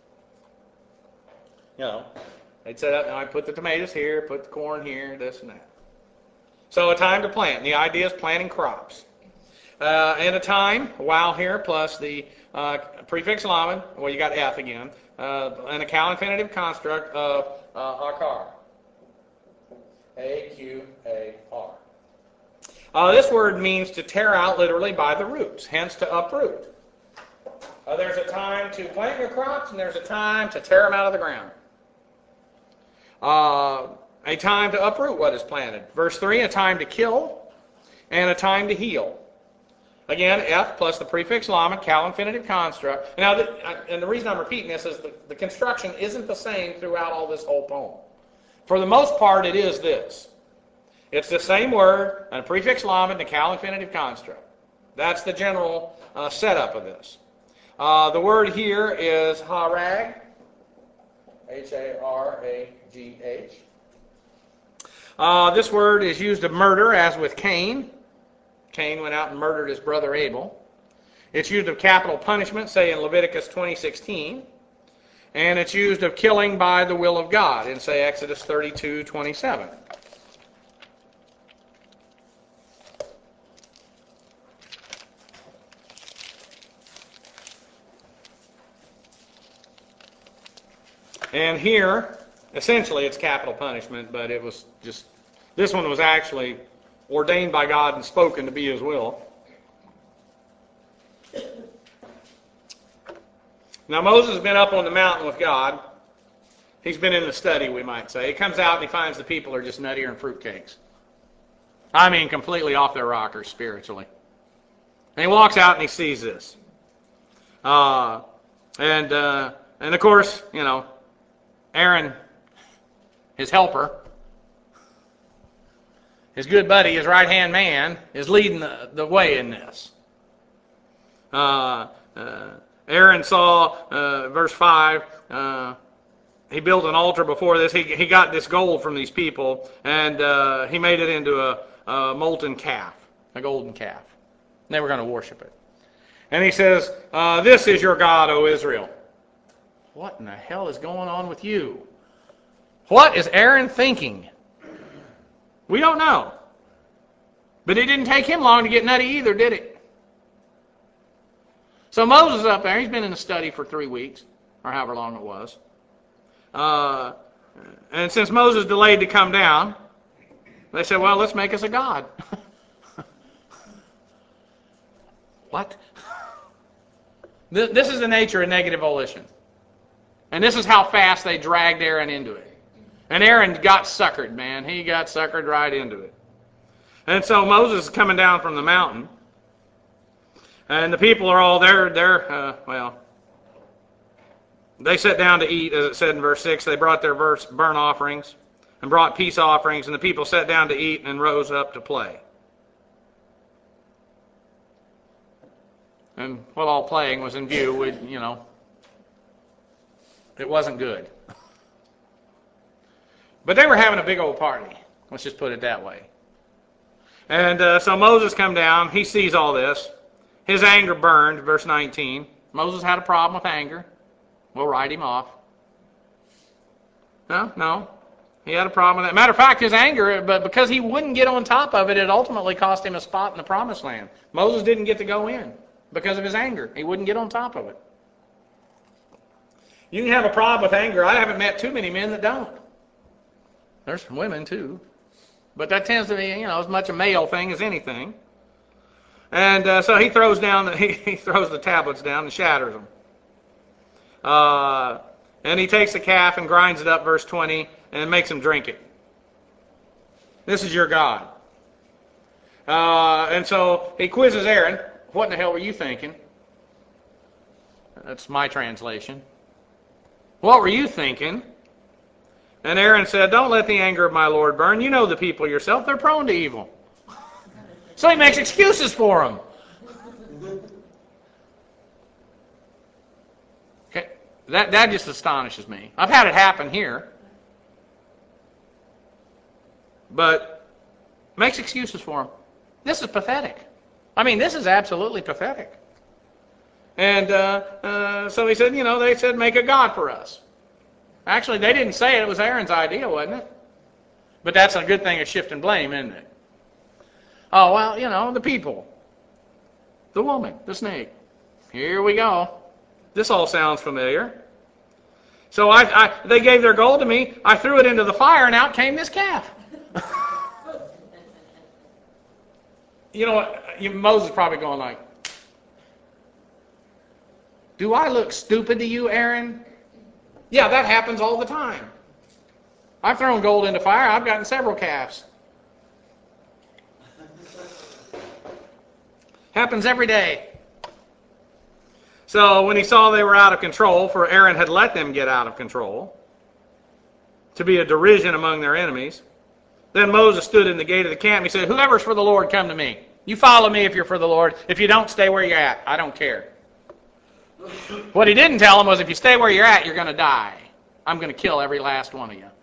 You know, they'd set up, and I'd put the tomatoes here, put the corn here, this and that. So a time to plant. The idea is planting crops. uh, and a time, while here, plus the uh, prefix lamed, well, you got F again, uh, and a cal infinitive construct of uh, akar. A Q A R. Uh, this word means to tear out literally by the roots, hence to uproot. Uh, there's a time to plant your crops, and there's a time to tear them out of the ground. Uh, a time to uproot what is planted. Verse three, a time to kill, and a time to heal. Again, F plus the prefix lamed, cal infinitive construct. Now, the, and the reason I'm repeating this is the, the construction isn't the same throughout all this whole poem. For the most part, it is this. It's the same word, and a prefix lamed, and a cal infinitive construct. That's the general uh, setup of this. Uh, the word here is harag, H A R A G H. Uh, this word is used of murder, as with Cain. Cain went out and murdered his brother Abel. It's used of capital punishment, say in Leviticus twenty sixteen. And it's used of killing by the will of God in, say, Exodus thirty-two twenty-seven. And here, essentially, it's capital punishment, but it was just, this one was actually ordained by God and spoken to be His will. Now, Moses has been up on the mountain with God. He's been in the study, we might say. He comes out and he finds the people are just nuttier than fruitcakes. I mean, completely off their rockers spiritually. And he walks out and he sees this. Uh, and, uh, and of course, you know, Aaron, his helper, his good buddy, his right-hand man, is leading the, the way in this. Uh, uh, Aaron saw, uh, verse five, uh, he built an altar before this. He, he got this gold from these people, and uh, he made it into a, a molten calf, a golden calf. And they were going to worship it. And he says, uh, this is your God, O Israel. What in the hell is going on with you? What is Aaron thinking? We don't know. But it didn't take him long to get nutty either, did it? So Moses is up there. He's been in the study for three weeks, or however long it was. Uh, and since Moses delayed to come down, they said, well, let's make us a god. What? This is the nature of negative volition. And this is how fast they dragged Aaron into it. And Aaron got suckered, man. He got suckered right into it. And so Moses is coming down from the mountain. And the people are all there. They're, uh, well, they sat down to eat, as it said in verse six. They brought their verse, burnt offerings and brought peace offerings. And the people sat down to eat and rose up to play. And while all playing was in view, we, you know, it wasn't good. But they were having a big old party. Let's just put it that way. And uh, so Moses come down. He sees all this. His anger burned, verse nineteen. Moses had a problem with anger. We'll write him off. No, no. He had a problem with that. Matter of fact, his anger, but because he wouldn't get on top of it, it ultimately cost him a spot in the promised land. Moses didn't get to go in because of his anger. He wouldn't get on top of it. You can have a problem with anger. I haven't met too many men that don't. There's some women too. But that tends to be, you know, as much a male thing as anything. And uh, so he throws down, the, he, he throws the tablets down and shatters them. Uh, and he takes the calf and grinds it up, verse twenty, and makes him drink it. This is your God. Uh, and so he quizzes Aaron. What in the hell were you thinking? That's my translation. What were you thinking? And Aaron said, don't let the anger of my Lord burn. You know the people yourself. They're prone to evil. So he makes excuses for them. Okay, that, that just astonishes me. I've had it happen here. But makes excuses for them. This is pathetic. I mean, this is absolutely pathetic. And uh, uh, so he said, you know, they said, make a god for us. Actually, they didn't say it. It was Aaron's idea, wasn't it? But that's a good thing of shifting blame, isn't it? Oh, well, you know, the people. The woman, the snake. Here we go. This all sounds familiar. So I, I, they gave their gold to me. I threw it into the fire, and out came this calf. You know what? You, Moses probably going like, do I look stupid to you, Aaron? Yeah, that happens all the time. I've thrown gold into fire. I've gotten several calves. Happens every day. So when he saw they were out of control, for Aaron had let them get out of control, to be a derision among their enemies, then Moses stood in the gate of the camp. He said, whoever's for the Lord, come to me. You follow me if you're for the Lord. If you don't, stay where you're at. I don't care. What he didn't tell him was, if you stay where you're at, you're going to die. I'm going to kill every last one of you.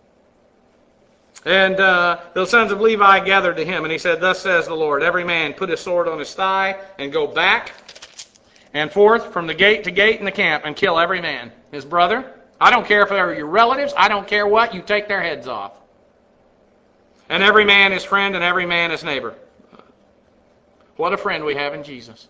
And uh, the sons of Levi gathered to him, and he said, thus says the Lord, every man put his sword on his thigh and go back and forth from the gate to gate in the camp and kill every man. His brother, I don't care if they're your relatives, I don't care what, you take their heads off. And every man his friend and every man his neighbor. What a friend we have in Jesus.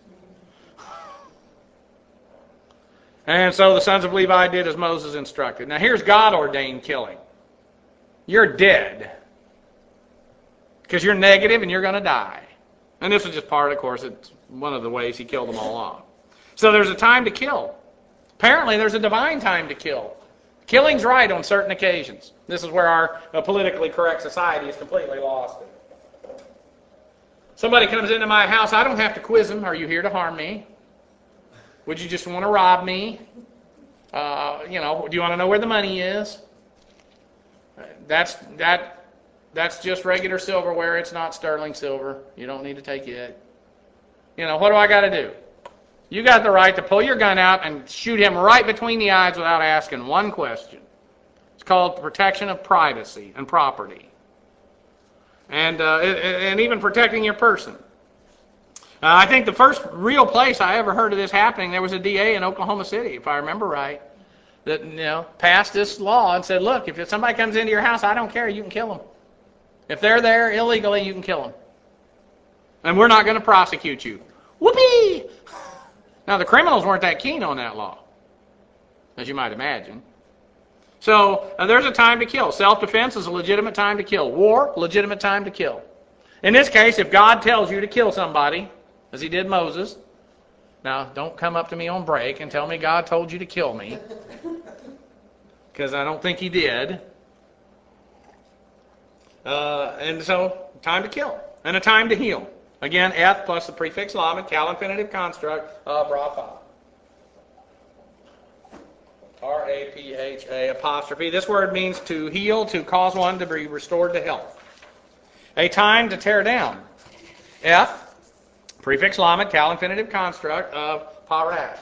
And so the sons of Levi did as Moses instructed. Now here's God-ordained killing. You're dead. Because you're negative and you're going to die. And this was just part, of course, it's one of the ways he killed them all off. So there's a time to kill. Apparently there's a divine time to kill. Killing's right on certain occasions. This is where our uh, politically correct society is completely lost. Somebody comes into my house, I don't have to quiz them. Are you here to harm me? Would you just want to rob me? Uh, you know, do you want to know where the money is? That's that. That's just regular silverware. It's not sterling silver. You don't need to take it. You know, what do I got to do? You got the right to pull your gun out and shoot him right between the eyes without asking one question. It's called protection of privacy and property. And, uh, and even protecting your person. Uh, I think the first real place I ever heard of this happening, there was a D A in Oklahoma City, if I remember right, that you know passed this law and said, look, if somebody comes into your house, I don't care, you can kill them. If they're there illegally, you can kill them. And we're not going to prosecute you. Whoopee! Now, the criminals weren't that keen on that law, as you might imagine. So, uh, there's a time to kill. Self-defense is a legitimate time to kill. War, legitimate time to kill. In this case, if God tells you to kill somebody, as he did Moses, now, don't come up to me on break and tell me God told you to kill me, because I don't think he did. Uh, and so, time to kill, and a time to heal. Again, eth plus the prefix lamed, cal infinitive construct of rapha. R A P H A apostrophe. This word means to heal, to cause one to be restored to health. A time to tear down. Eth, prefix lamed, cal infinitive construct of paras.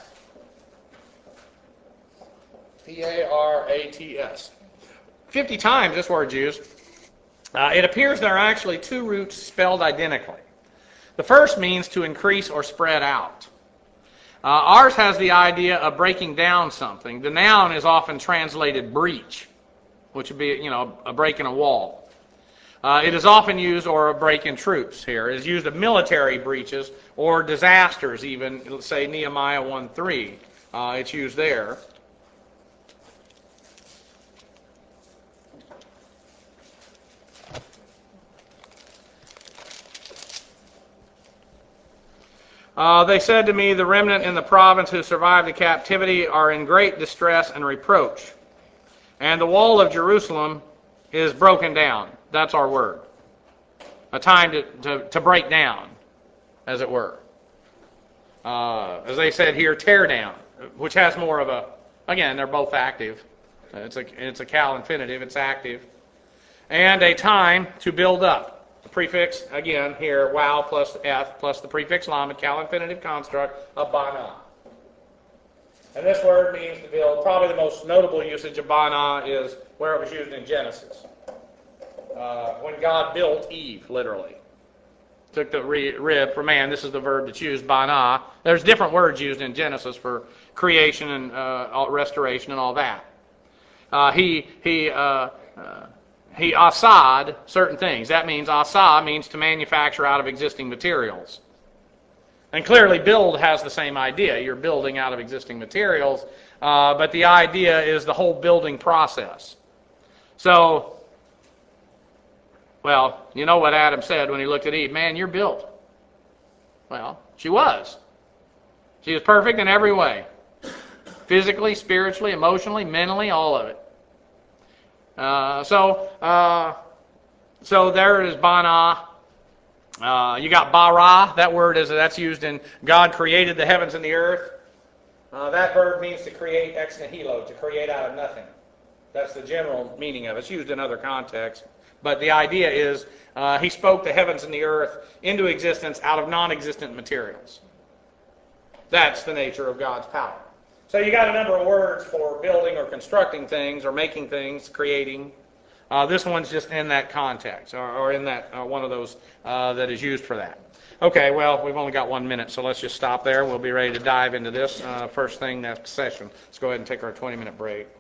P A R A T S. Fifty times this word's used. Uh, it appears there are actually two roots spelled identically. The first means to increase or spread out. Uh, ours has the idea of breaking down something. The noun is often translated breach, which would be, you know, a break in a wall. Uh, it is often used, or a break in troops here. It is used of military breaches or disasters even, let's say Nehemiah one three. Uh, it's used there. Uh, they said to me, the remnant in the province who survived the captivity are in great distress and reproach. And the wall of Jerusalem is broken down. That's our word. A time to, to, to break down, as it were. Uh, as they said here, tear down, which has more of a, again, they're both active. It's a, it's a cal infinitive, it's active. And a time to build up. The prefix, again, here, wow plus eth plus the prefix lamed, cal infinitive construct of bana. And this word means to build. Probably the most notable usage of bana is where it was used in Genesis. Uh, when God built Eve, literally. Took the rib for man. This is the verb that's used, bana. There's different words used in Genesis for creation and uh, restoration and all that. Uh, he, he, uh, uh, He asad certain things. That means asa means to manufacture out of existing materials. And clearly build has the same idea. You're building out of existing materials, uh, but the idea is the whole building process. So, well, you know what Adam said when he looked at Eve, man, you're built. Well, she was. She was perfect in every way. Physically, spiritually, emotionally, mentally, all of it. Uh, so, uh, so there is Bana. Uh, you got bara. That word is that's used in God created the heavens and the earth. Uh, that verb means to create ex nihilo, to create out of nothing. That's the general meaning of it. It's used in other contexts. But the idea is uh, he spoke the heavens and the earth into existence out of non-existent materials. That's the nature of God's power. So you got a number of words for building or constructing things or making things, creating. Uh, this one's just in that context or, or in that uh, one of those uh, that is used for that. Okay, well, we've only got one minute, so let's just stop there. We'll be ready to dive into this uh, first thing next session. Let's go ahead and take our twenty-minute break.